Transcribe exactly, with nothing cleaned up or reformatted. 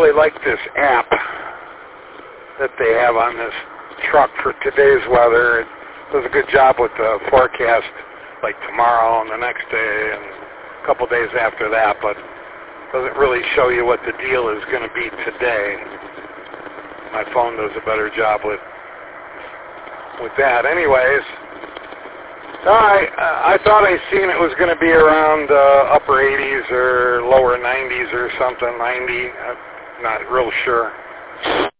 really like this app that they have on this truck for today's weather. It does a good job with the forecast, like tomorrow and the next day and a couple days after that, but doesn't really show you what the deal is going to be today. My phone does a better job with with that. Anyways, I I thought I seen it was going to be around uh, upper eighties or lower nineties or something, ninety. I'm not real sure.